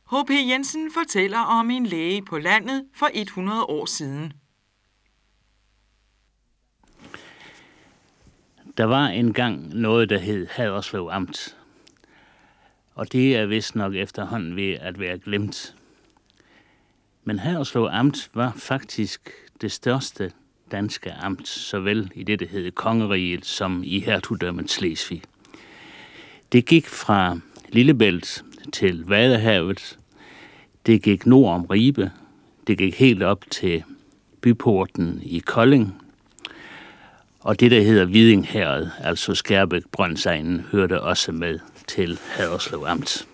H.P. Jensen fortæller om en læge på landet for 100 år siden. Der var engang noget, der hed Haderslev Amt. Og det er vist nok efterhånden ved at være glemt. Men Haderslev Amt var faktisk det største danske amt, såvel i det, der hed Kongeriget, som i hertugdømmet Slesvig. Det gik fra Lillebælt til Vadehavet. Det gik nord om Ribe. Det gik helt op til byporten i Kolding. Og det, der hedder Hviding Herred, altså Skærbæk-Brøndsegnen, hørte også med til Haderslev Amt.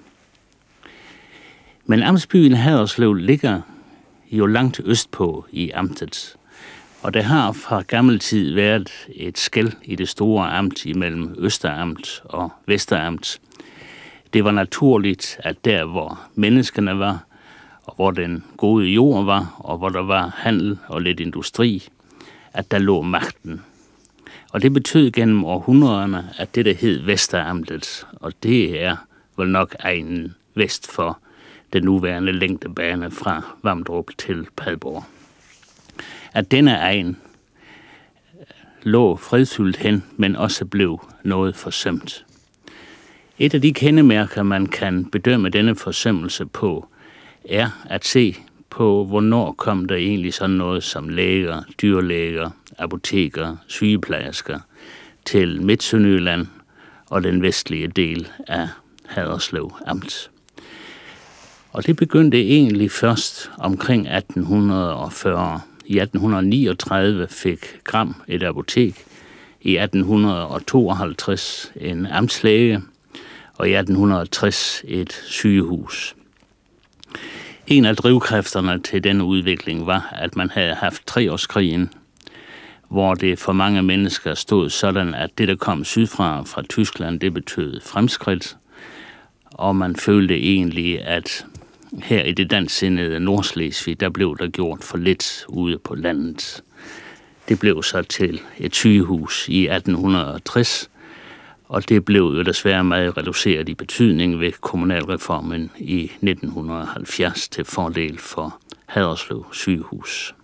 Men amtsbyen Haderslev ligger jo langt østpå i amtet. Og der har fra gammel tid været et skel i det store amt imellem Østeramt og Vesteramt. Det var naturligt, at der, hvor menneskene var, og hvor den gode jord var, og hvor der var handel og lidt industri, at der lå magten. Og det betød gennem århundrederne, at det der hed Vesteramtet, og det er vel nok egnen vest for den nuværende længdebane fra Vamdrup til Padborg. At denne egen lå fredfyldt hen, men også blev noget forsømt. Et af de kendemærker, man kan bedømme denne forsømmelse på, er at se på, hvornår kom der egentlig sådan noget som læger, dyrlæger, apoteker, sygeplejersker til Midtsønderjylland og den vestlige del af Haderslev Amt. Og det begyndte egentlig først omkring 1840. I 1839 fik Gram et apotek, i 1852 en amtslæge, og i 1860 et sygehus. En af drivkræfterne til denne udvikling var, at man havde haft 3-årskrigen, hvor det for mange mennesker stod sådan, at det, der kom sydfra fra Tyskland, det betød fremskridt, og man følte egentlig, at her i det dansksindede Nordslesvig, der blev der gjort for lidt ude på landet. Det blev så til et sygehus i 1860, og det blev jo desværre meget reduceret i betydning ved kommunalreformen i 1970 til fordel for Haderslev sygehus.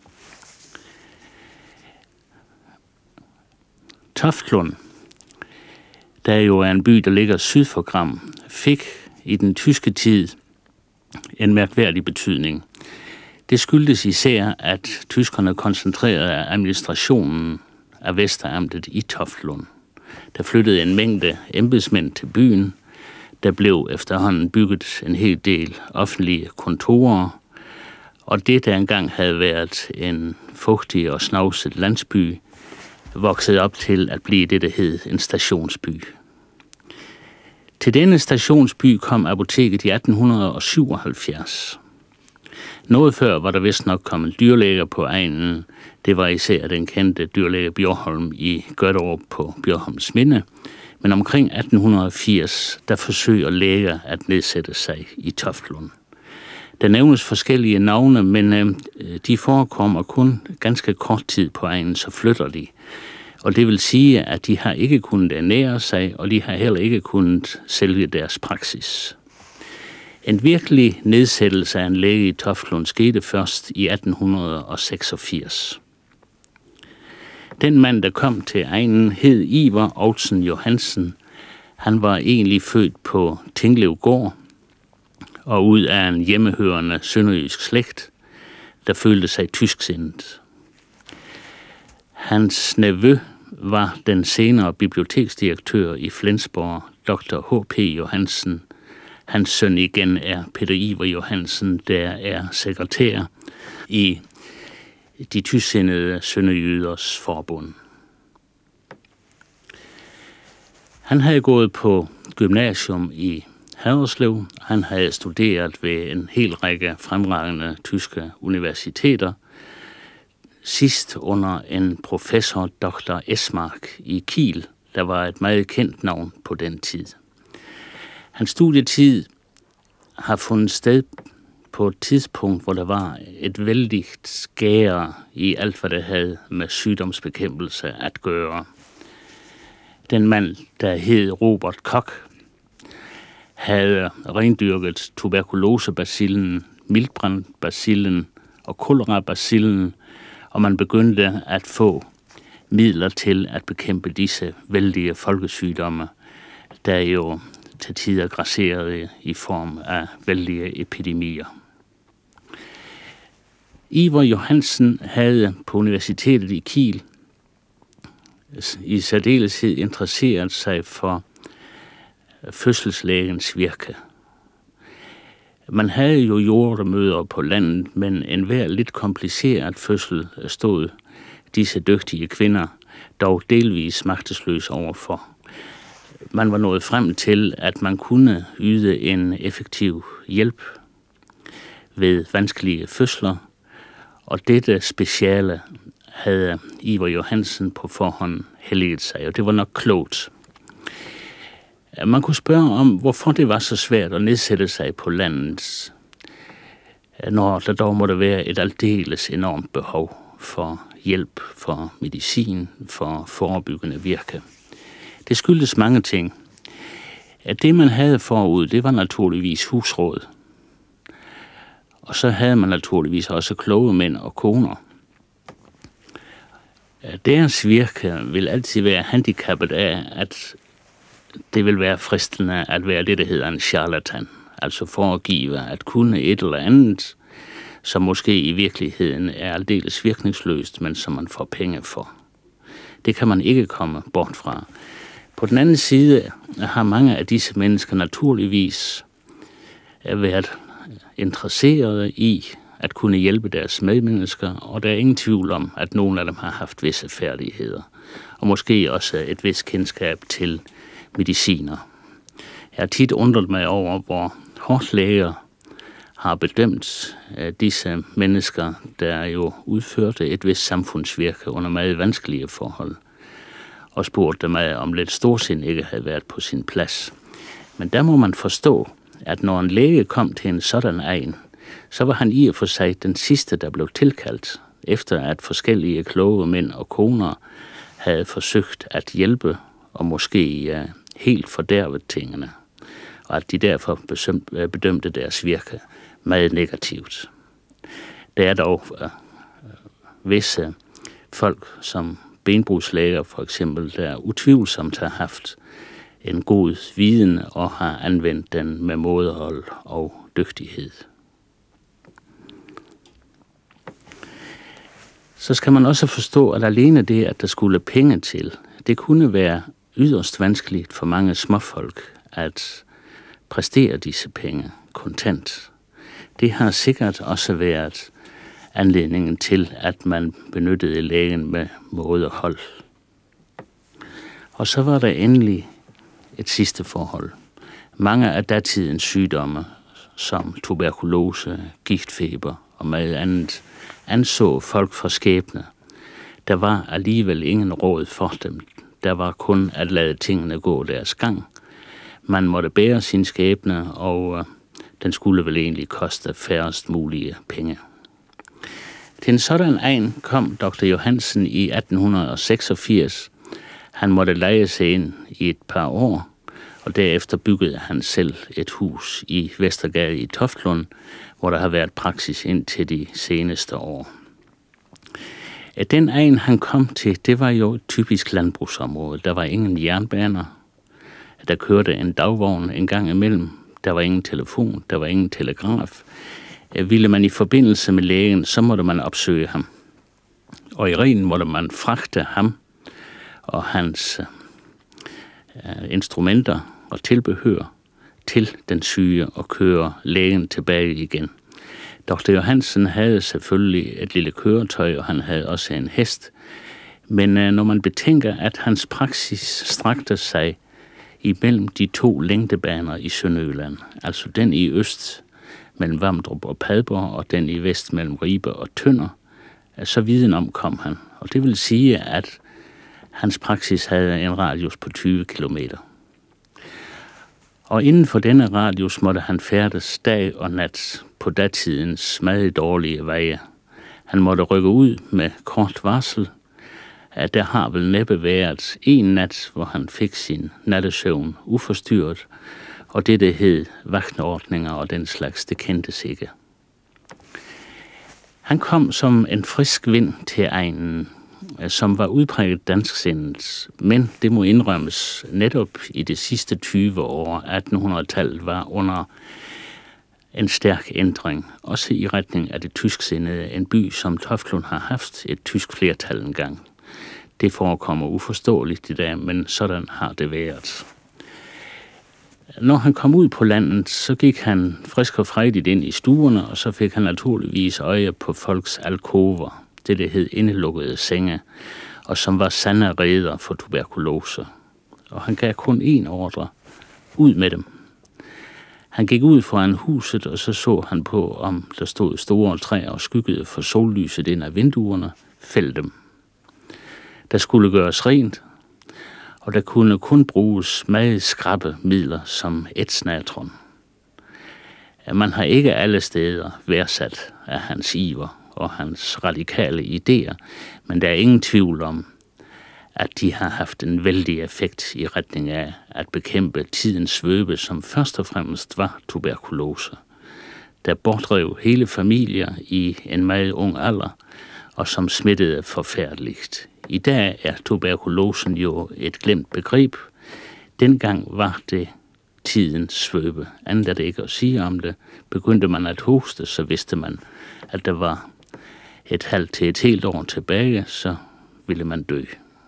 Toftlund, der jo er en by, der ligger syd for Gram, fik i den tyske tid en mærkværdig betydning. Det skyldtes især, at tyskerne koncentrerede administrationen af Vesteramtet i Toftlund. Der flyttede en mængde embedsmænd til byen. Der blev efterhånden bygget en hel del offentlige kontorer, og det, der engang havde været en fugtig og snavset landsby, voksede op til at blive det, der hed en stationsby. Til denne stationsby kom apoteket i 1877. Noget før var der vist nok kommet dyrlæger på egnen. Det var især den kendte dyrlæge Bjørholm i Gøtterup på Bjørholms Minde. Men omkring 1880, der forsøger læger at nedsætte sig i Toftlund. Der nævnes forskellige navne, men de forekommer kun ganske kort tid på egnen, så flytter de. Og det vil sige, at de har ikke kunnet ernære sig, og de har heller ikke kunnet sælge deres praksis. En virkelig nedsættelse af en læge i Toftlund skete først i 1886. Den mand, der kom til egnen, hed Ivar Outzen Johansen. Han var egentlig født på Tinglevgård og ud af en hjemmehørende sønderjysk slægt, der følte sig tysksindet. Hans nevø var den senere biblioteksdirektør i Flensborg, Dr. H.P. Johansen. Hans søn igen er Peter Ivar Johansen, der er sekretær i de tysksindede sønderjyders forbund. Han havde gået på gymnasium i Haderslev. Han havde studeret ved en hel række fremragende tyske universiteter. Sidst under en professor, Dr. Esmark i Kiel, der var et meget kendt navn på den tid. Hans studietid har fundet sted på et tidspunkt, hvor der var et vældigt skære i alt, hvad der havde med sygdomsbekæmpelse at gøre. Den mand, der hed Robert Koch, havde rendyrket tuberkulosebacillen, miltbrandbacillen og kolerabacillen, og man begyndte at få midler til at bekæmpe disse vældige folkesygdomme, der jo til tider grasserede i form af vældige epidemier. Ivar Johansen havde på universitetet i Kiel i særdeleshed interesseret sig for fødselslægens virke. Man havde jo jordemødre på landet, men enhver lidt kompliceret fødsel stod disse dygtige kvinder dog delvis magtesløs overfor. Man var nået frem til, at man kunne yde en effektiv hjælp ved vanskelige fødsler, og dette speciale havde Ivar Johansen på forhånd helliget sig, og det var nok klogt. Man kunne spørge om, hvorfor det var så svært at nedsætte sig på landet, når der dog måtte være et aldeles enormt behov for hjælp, for medicin, for forebyggende virke. Det skyldtes mange ting. At det, man havde forud, det var naturligvis husråd. Og så havde man naturligvis også kloge mænd og koner. Deres virke vil altid være handicappet af, at det vil være fristende at være det, der hedder en charlatan. Altså foregive at kunne et eller andet, som måske i virkeligheden er aldeles virkningsløst, men som man får penge for. Det kan man ikke komme bort fra. På den anden side har mange af disse mennesker naturligvis været interesserede i at kunne hjælpe deres medmennesker, og der er ingen tvivl om, at nogle af dem har haft visse færdigheder, og måske også et vist kendskab til mediciner. Jeg har tit undret mig over, hvor hårdt læger har bedømt disse mennesker, der jo udførte et vist samfundsvirke under meget vanskelige forhold, og spurgte dem af, om lidt storsind ikke havde været på sin plads. Men der må man forstå, at når en læge kom til en sådan egen, så var han i og for sig den sidste, der blev tilkaldt, efter at forskellige kloge mænd og koner havde forsøgt at hjælpe og måske helt fordærvet tingene, og at de derfor bedømte deres virke meget negativt. Der er dog visse folk, som benbrugslæger for eksempel, der utvivlsomt har haft en god viden og har anvendt den med mådehold og dygtighed. Så skal man også forstå, at alene det, at der skulle penge til, det kunne være yderst vanskeligt for mange småfolk at præstere disse penge kontant. Det har sikkert også været anledningen til, at man benyttede lægen med mådehold. Og så var der endelig et sidste forhold. Mange af datidens sygdomme, som tuberkulose, giftfeber og meget andet, anså folk for skæbne. Der var alligevel ingen råd for dem. Der var kun at lade tingene gå deres gang. Man måtte bære sin skæbne, og den skulle vel egentlig koste færrest mulige penge. Til en sådan egen kom Dr. Johansen i 1886. Han måtte leje sig ind i et par år, og derefter byggede han selv et hus i Vestergade i Toftlund, hvor der har været praksis indtil de seneste år. Den egen, han kom til, det var jo et typisk landbrugsområde. Der var ingen jernbaner. Der kørte en dagvogn en gang imellem. Der var ingen telefon, der var ingen telegraf. Ville man i forbindelse med lægen, så måtte man opsøge ham. Og i reglen måtte man fragte ham og hans instrumenter og tilbehør til den syge og køre lægen tilbage igen. Dr. Johansen havde selvfølgelig et lille køretøj, og han havde også en hest. Men når man betænker, at hans praksis strakte sig imellem de to længdebaner i Sønderjylland, altså den i øst mellem Vamdrup og Padborg, og den i vest mellem Ribe og Tønder, så viden om kom han. Og det vil sige, at hans praksis havde en radius på 20 kilometer. Og inden for denne radius måtte han færdes dag og nat på datidens meget dårlige veje. Han måtte rykke ud med kort varsel. At der har vel næppe været en nat, hvor han fik sin nattesøvn uforstyrret, og det hed vagtordninger og den slags, det kendtes ikke. Han kom som en frisk vind til egnen, som var udpræget dansksindet, men det må indrømmes netop i de sidste 20 år, 1800-tallet var under en stærk ændring, også i retning af det tysksindede, en by som Toftlund har haft et tysk flertal engang. Det forekommer uforståeligt i dag, men sådan har det været. Når han kom ud på landet, så gik han frisk og frejdigt ind i stuerne, og så fik han naturligvis øje på folks alkover, det hed indelukkede senge, og som var sande reder for tuberkulose. Og han gav kun én ordre: ud med dem. Han gik ud foran huset, og så han på, om der stod store træer og skyggede for sollyset ind af vinduerne. Fæld dem. Der skulle gøres rent, og der kunne kun bruges meget skrappe midler som etsnatron. Man har ikke alle steder værdsat af hans iver og hans radikale idéer, men der er ingen tvivl om, at de har haft en vældig effekt i retning af at bekæmpe tidens svøbe, som først og fremmest var tuberkulose, der bortrev hele familier i en meget ung alder, og som smittede forfærdeligt. I dag er tuberkulosen jo et glemt begreb. Dengang var det tidens svøbe. Andet er det ikke at sige om det. Begyndte man at hoste, så vidste man, at der var et halvt til et helt år tilbage, så ville man dø.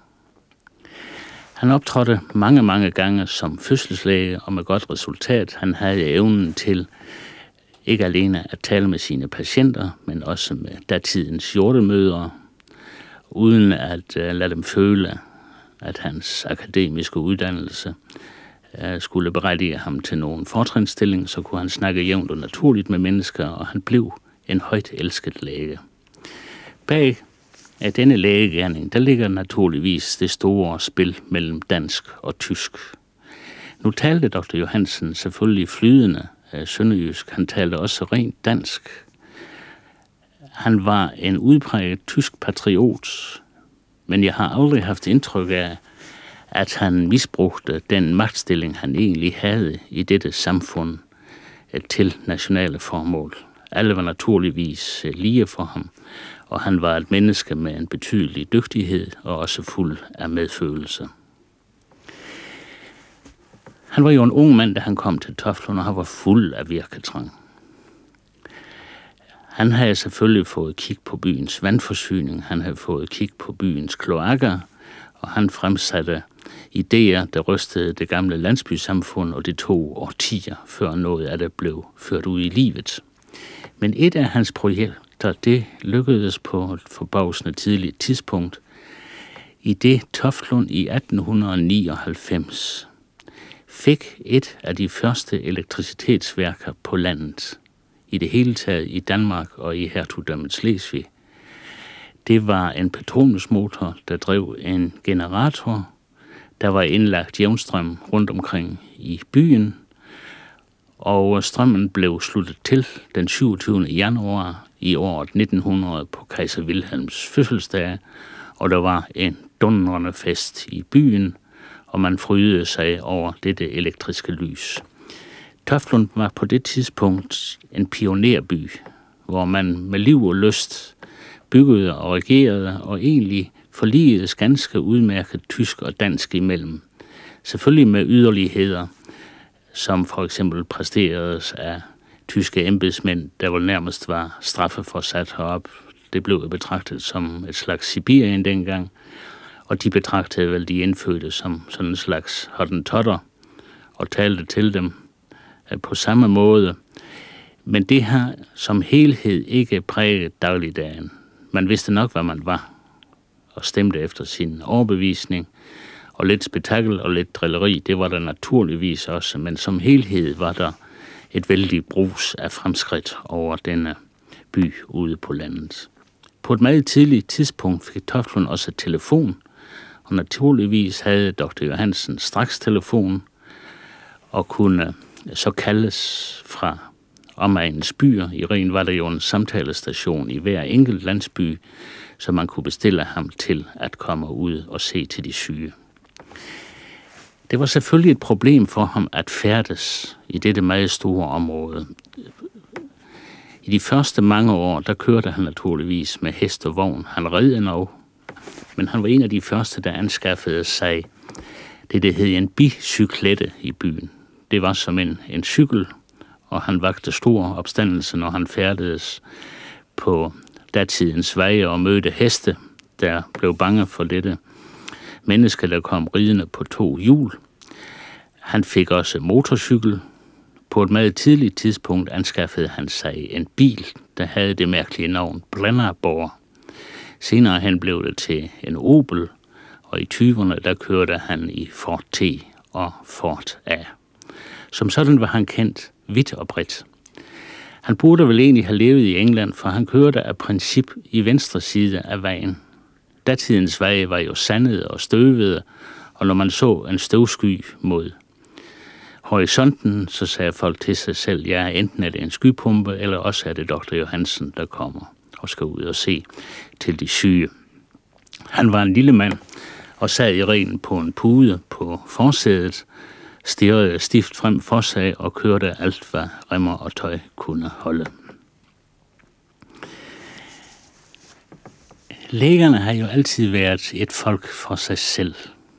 Han optrådte mange gange som fødselslæge, og med godt resultat. Han havde evnen til ikke alene at tale med sine patienter, men også med datidens hjortemødre, uden at lade dem føle, at hans akademiske uddannelse skulle berettige ham til nogen fortrinsstilling, så kunne han snakke jævnt og naturligt med mennesker, og han blev en højt elsket læge. Bag af denne lægegerning, der ligger naturligvis det store spil mellem dansk og tysk. Nu talte Dr. Johansen selvfølgelig flydende sønderjysk, han talte også rent dansk. Han var en udpræget tysk patriot, men jeg har aldrig haft indtryk af, at han misbrugte den magtstilling, han egentlig havde i dette samfund til nationale formål. Alle var naturligvis lige for ham, og han var et menneske med en betydelig dygtighed og også fuld af medfølelse. Han var jo en ung mand, da han kom til Toftlund, og han var fuld af virketrang. Han havde selvfølgelig fået kig på byens vandforsyning, han havde fået kig på byens kloakker, og han fremsatte idéer, der rystede det gamle landsbysamfund, og det tog årtier, før noget af det blev ført ud i livet. Men et af hans projekter, det lykkedes på et forbavsende tidligt tidspunkt, i det Toftlund i 1899 fik et af de første elektricitetsværker på landet, i det hele taget i Danmark og i hertugdømmet Slesvig. Det var en petroleumsmotor, der drev en generator. Der var indlagt jævnstrøm rundt omkring i byen, og strømmen blev sluttet til den 27. januar i året 1900 på kejser Wilhelms fødselsdag, og der var en dundrende fest i byen, og man frydede sig over dette elektriske lys. Toftlund var på det tidspunkt en pionerby, hvor man med liv og lyst byggede og regerede og egentlig forligedes ganske udmærket tysk og dansk imellem. Selvfølgelig med yderligheder, som for eksempel præsteredes af tyske embedsmænd, der vel nærmest var straffeforsat herop. Det blev betragtet som et slags Sibirien dengang, og de betragtede vel de indfødte som sådan en slags hottentotter og talte til dem på samme måde. Men det har som helhed ikke præget dagligdagen. Man vidste nok, hvad man var, og stemte efter sin overbevisning, og lidt spektakel og lidt drilleri, det var der naturligvis også, men som helhed var der et vældig brus af fremskridt over denne by ude på landet. På et meget tidligt tidspunkt fik Toftlund også telefon, og naturligvis havde Dr. Johansen straks telefon, og kunne så kaldes fra omegnens byer. I Ren var der jo en samtalestation i hver enkelt landsby, så man kunne bestille ham til at komme ud og se til de syge. Det var selvfølgelig et problem for ham at færdes i dette meget store område. I de første mange år, der kørte han naturligvis med hest og vogn. Han red endnu, men han var en af de første, der anskaffede sig det hed en bicyklette i byen. Det var som en cykel, og han vagte stor opstandelse, når han færdedes på datidens veje og mødte heste, der blev bange for dette menneske, der kom ridende på 2 hjul. Han fik også motorcykel. På et meget tidligt tidspunkt anskaffede han sig en bil, der havde det mærkelige navn Blennerborg. Senere hen blev det til en Opel, og i 20'erne der kørte han i Ford T og Ford A. Som sådan var han kendt vidt og bredt. Han burde vel egentlig have levet i England, for han kørte af princip i venstre side af vejen. Datidens veje var jo sandede og støvede, og når man så en støvsky mod horisonten, så sagde folk til sig selv, ja, enten er det en skypumpe, eller også er det Dr. Johansen, der kommer og skal ud og se til de syge. Han var en lille mand og sad i reglen på en pude på forsædet, stirrede stift frem for sig og kørte alt, hvad remmer og tøj kunne holde. Lægerne har jo altid været et folk for sig selv.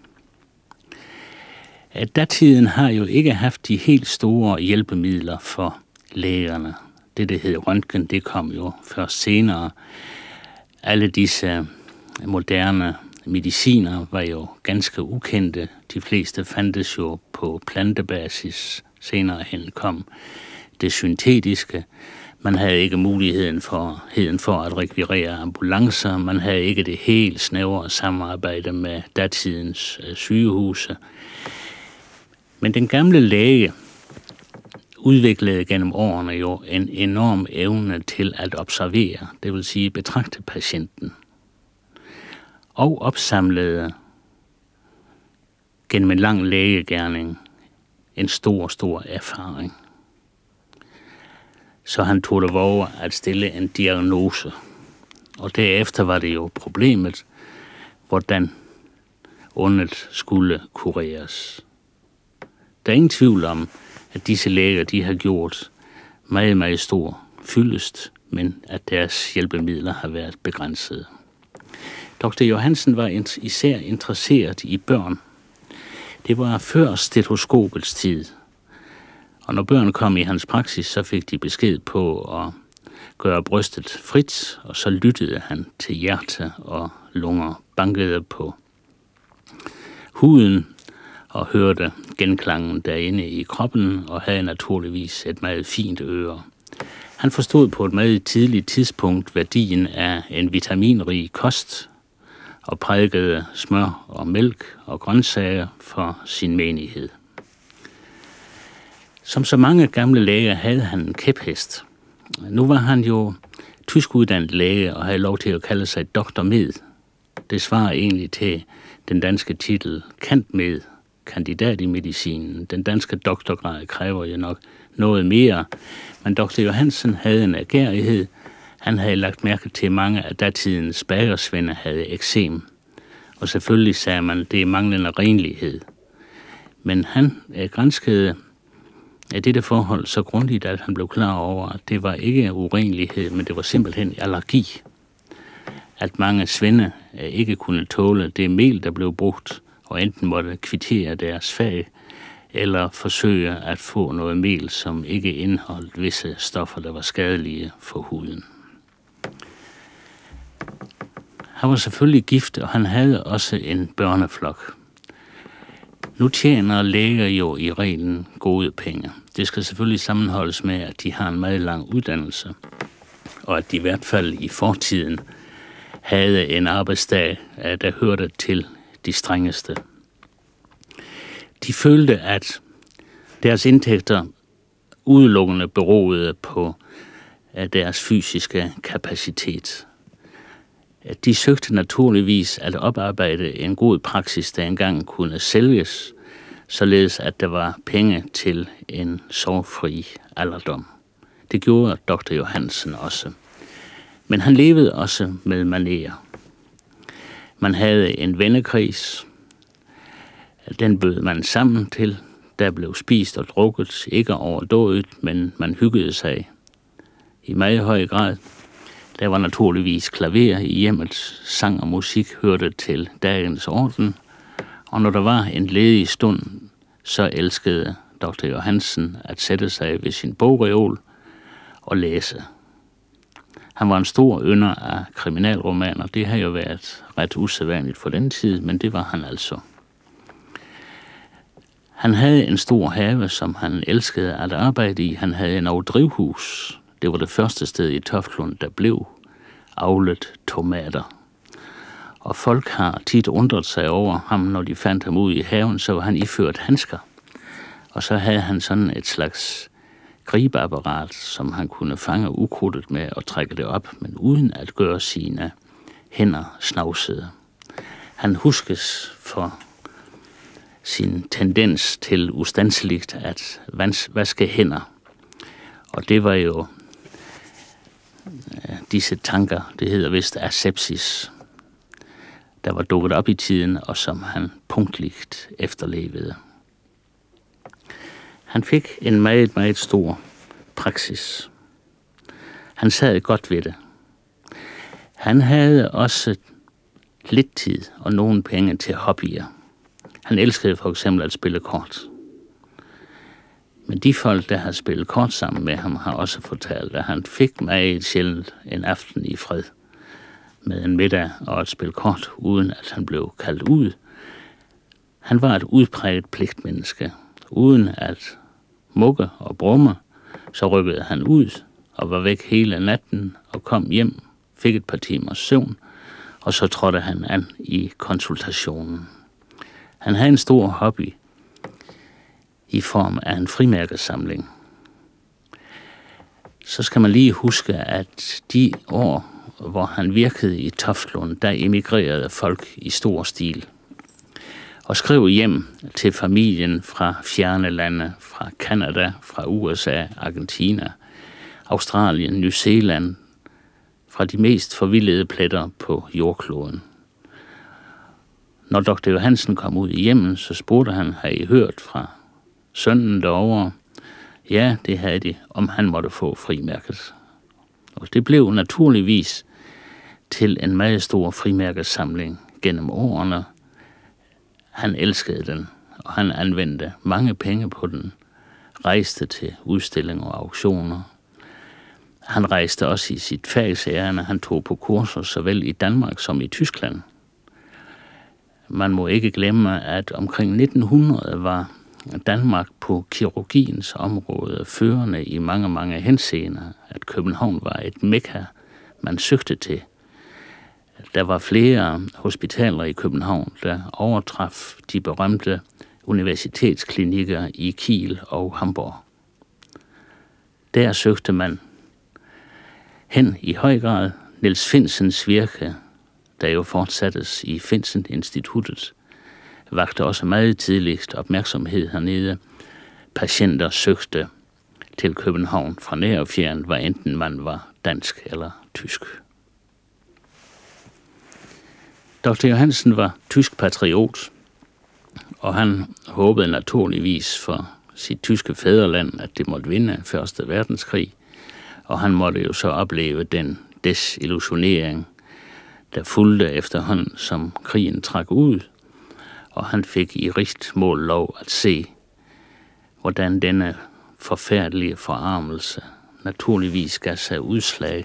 Datiden har jo ikke haft de helt store hjælpemidler for lægerne. Det hed røntgen, det kom jo først senere. Alle disse moderne mediciner var jo ganske ukendte. De fleste fandtes jo på plantebasis. Senere hen kom det syntetiske. Man havde ikke muligheden for at rekvirere ambulancer. Man havde ikke det helt snævre samarbejde med datidens sygehuse. Men den gamle læge udviklede gennem årene jo en enorm evne til at observere, det vil sige betragte patienten, og opsamlede gennem en lang lægegerning en stor erfaring. Så han tog det våge at stille en diagnose, og derefter var det jo problemet, hvordan ondet skulle kureres. Der er ingen tvivl om, at disse læger, de har gjort meget, meget stor fyldest, men at deres hjælpemidler har været begrænsede. Dr. Johansen var især interesseret i børn. Det var før stetoskopets tid, og når børn kom i hans praksis, så fik de besked på at gøre brystet frit, og så lyttede han til hjerte og lunger, bankede på huden og hørte genklangen derinde i kroppen og havde naturligvis et meget fint øre. Han forstod på et meget tidligt tidspunkt værdien af en vitaminrig kost og prædikede smør og mælk og grøntsager for sin menighed. Som så mange gamle læger havde han en kæphest. Nu var han jo tyskuddannet læge og havde lov til at kalde sig doktor med. Det svarer egentlig til den danske titel cand. Med, kandidat i medicinen. Den danske doktorgrad kræver jo nok noget mere, men Dr. Johansen havde en agerighed. Han havde lagt mærke til, at mange af datidens bagersvende havde eksem, og selvfølgelig sagde man, at det er manglende renlighed. Men han granskede af dette forhold så grundigt, at han blev klar over, at det var ikke urenlighed, men det var simpelthen allergi. At mange svende ikke kunne tåle det mel, der blev brugt, og enten måtte kvittere deres fag, eller forsøge at få noget mel, som ikke indeholdt visse stoffer, der var skadelige for huden. Han var selvfølgelig gift, og han havde også en børneflok. Nu tjener læger jo i reglen gode penge. Det skal selvfølgelig sammenholdes med, at de har en meget lang uddannelse, og at de i hvert fald i fortiden havde en arbejdsdag, der hørte til de strengeste. De følte, at deres indtægter udelukkende beroede på deres fysiske kapacitet. De søgte naturligvis at oparbejde en god praksis, der engang kunne sælges, således at der var penge til en sorgfri alderdom. Det gjorde Dr. Johansen også. Men han levede også med manerer. Man havde en vennekreds. Den bød man sammen til. Der blev spist og drukket, ikke overdådigt, men man hyggede sig i meget høj grad. Der var naturligvis klaver i hjemmet. Sang og musik hørte til dagens orden. Og når der var en ledig stund, så elskede Dr. Johansen at sætte sig ved sin bogreol og læse. Han var en stor ynder af kriminalromaner. Det har jo været ret usædvanligt for den tid, men det var han altså. Han havde en stor have, som han elskede at arbejde i. Han havde en drivhus. Det var det første sted i Toftlund, der blev avlet tomater. Og folk har tit undret sig over ham, når de fandt ham ude i haven, så var han iført handsker. Og så havde han sådan et slags gribeapparat, som han kunne fange ukrudtet med og trække det op, men uden at gøre sine hænder snavsede. Han huskes for sin tendens til ustandsligt at vaske hænder. Og det var jo disse tanker, det hedder vist asepsis, der var dukket op i tiden, og som han punktligt efterlevede. Han fik en meget, meget stor praksis. Han sad godt ved det. Han havde også lidt tid og nogle penge til hobbyer. Han elskede for eksempel at spille kort. Men de folk, der har spillet kort sammen med ham, har også fortalt, at han fik meget sjældent en aften i fred med en middag og et spil kort, uden at han blev kaldt ud. Han var et udpræget pligtmenneske. Uden at mukke og brumme, så rykkede han ud og var væk hele natten og kom hjem, fik et par timers søvn, og så trådte han an i konsultationen. Han havde en stor hobby i form af en frimærkesamling. Så skal man lige huske, at de år, hvor han virkede i Toftlund, der emigrerede folk i stor stil og skrev hjem til familien fra fjerne lande, fra Canada, fra USA, Argentina, Australien, New Zealand, fra de mest forvildede pletter på jordkloden. Når Dr. Johansen kom ud i hjemmet, så spurgte han, har I hørt fra sønnen derovre? Ja, det havde de, om han måtte få frimærket. Og det blev naturligvis til en meget stor frimærkesamling gennem årene. Han elskede den, og han anvendte mange penge på den, rejste til udstillinger og auktioner. Han rejste også i sit fagsærende. Han tog på kurser såvel i Danmark som i Tyskland. Man må ikke glemme, at omkring 1900 var Danmark på kirurgiens område førende i mange, mange henseender, at København var et mekka, man søgte til. Der var flere hospitaler i København, der overtraf de berømte universitetsklinikker i Kiel og Hamburg. Der søgte man hen i høj grad. Niels Finsens virke, der jo fortsattes i Finsen-instituttet, vagte også meget tidligst opmærksomhed hernede. Patienter søgte til København fra nær og fjern, hvad enten man var dansk eller tysk. Dr. Johansen var tysk patriot, og han håbede naturligvis for sit tyske fædreland, at det måtte vinde 1. verdenskrig, og han måtte jo så opleve den desillusionering, der fulgte efterhånden, som krigen trak ud, og han fik i rigt mål lov at se, hvordan denne forfærdelige forarmelse naturligvis gav sig udslag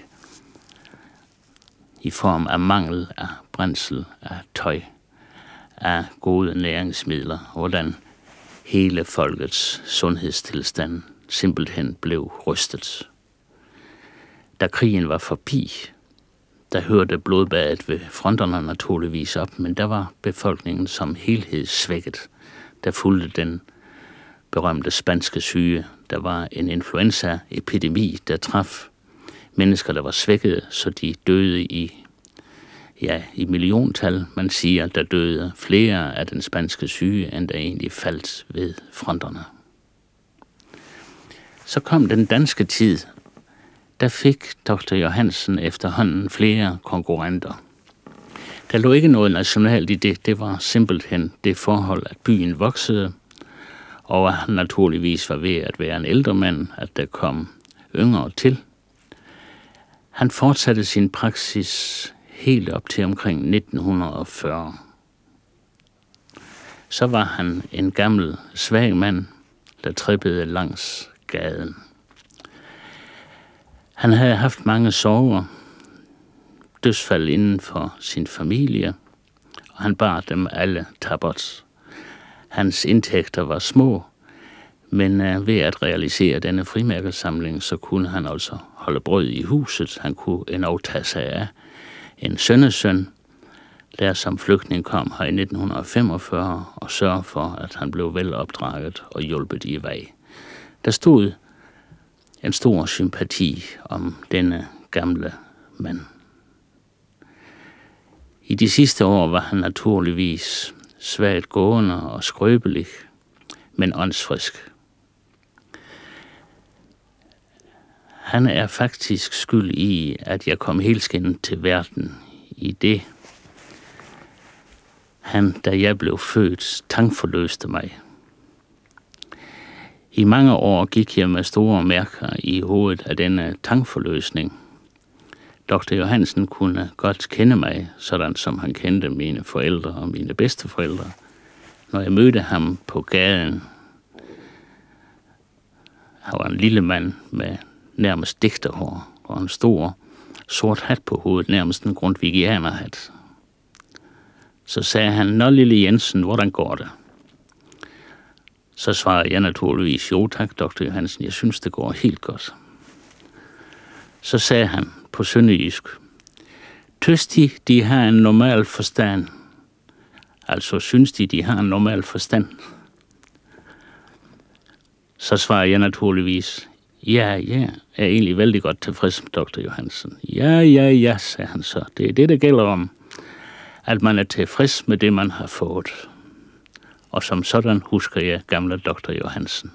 i form af mangel af brændsel, af tøj, af gode næringsmidler, hvordan hele folkets sundhedstilstand simpelthen blev rystet. Da krigen var forbi, der hørte blodbadet ved fronterne naturligvis op, men der var befolkningen som helhed svækket. Der fulgte den berømte spanske syge. Der var en influenzaepidemi, der traf mennesker, der var svækkede, så de døde i milliontal. Man siger, at der døde flere af den spanske syge, end der egentlig faldt ved fronterne. Så kom den danske tid. Der fik Dr. Johansen efterhånden flere konkurrenter. Der lå ikke noget nationalt i det. Det var simpelthen det forhold, at byen voksede, og at han naturligvis var ved at være en ældre mand, at der kom yngre til. Han fortsatte sin praksis helt op til omkring 1940. Så var han en gammel, svag mand, der trippede langs gaden. Han havde haft mange sorger, dødsfald inden for sin familie, og han bar dem alle tappert. Hans indtægter var små, men ved at realisere denne frimærkesamling, så kunne han altså holde brød i huset. Han kunne endnu tage sig af en sønnesøn, der som flygtning kom her i 1945 og sørge for, at han blev velopdraget og hjulpet i vej. Der stod en stor sympati om denne gamle mand. I de sidste år var han naturligvis svagt gående og skrøbelig, men åndsfrisk. Han er faktisk skyld i, at jeg kom helskindet til verden i det, han, da jeg blev født, tankforløste mig. I mange år gik jeg med store mærker i hovedet af denne tankforløsning. Dr. Johansen kunne godt kende mig, sådan som han kendte mine forældre og mine bedsteforældre. Når jeg mødte ham på gaden, han var en lille mand med nærmest digterhår og en stor sort hat på hovedet, nærmest en grundtvigianerhat. Så sagde han, "Nå, lille Jensen, hvordan går det?" Så svarede jeg naturligvis, "Jo tak, Dr. Johansen, jeg synes, det går helt godt." Så sagde han på sønderjysk, "Tøs de har en normal forstand?" Altså, synes de har en normal forstand? Så svarede jeg naturligvis, ja, jeg er egentlig vældig godt tilfreds med Dr. Johansen. Ja, sagde han så. Det er det, der gælder om, at man er tilfreds med det, man har fået. Og som sådan husker jeg gamle Dr. Johansen.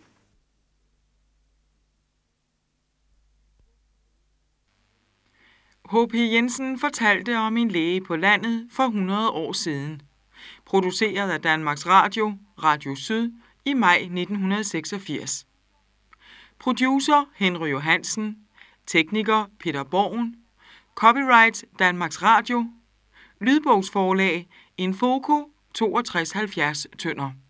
H.P. Jensen fortalte om en læge på landet for 100 år siden. Produceret af Danmarks Radio, Radio Syd, i maj 1986. Producer Henry Johansen. Tekniker Peter Borgen. Copyright Danmarks Radio. Lydbogsforlag Infoco 6270 Tønder.